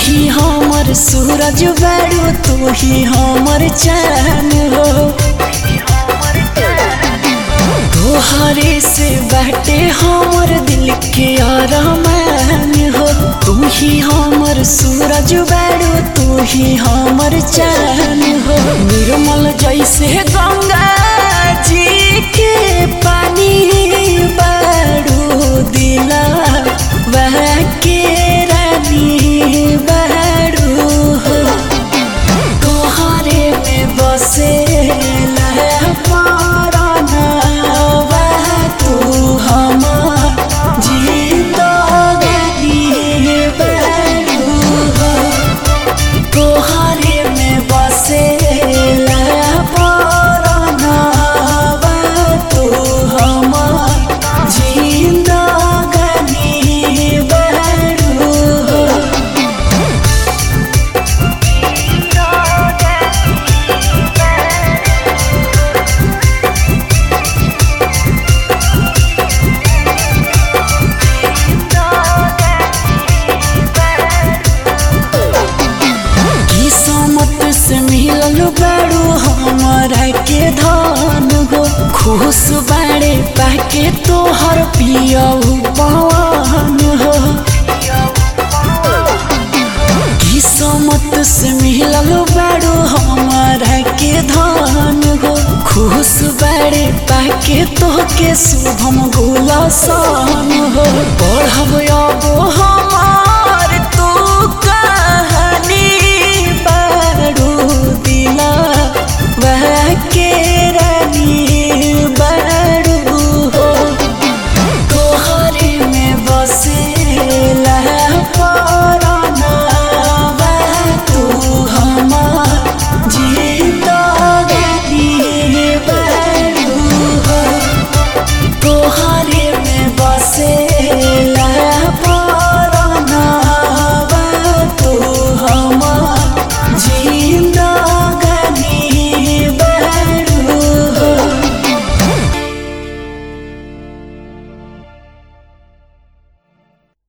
ही हमर सूरज बारू, तू ही हमर चान हो। तोहरे से बाटे हमर दिल के अरमान हो। तू ही हमर सूरज बारू, तू ही हमर चान हो। निर्मल जैसे गंगा जी के पानी बारू, दिला वह के रानी बारू हो। तोहरे में बसे बारू हमारा के धन हो। खुश बाड़े पाके तोहर पियऊ पवन हो। किस्मत से मिलल बारू हमारा के धन हो। खुश बाड़े पाके तोहके शुभम गुलशन हो। पढ़ब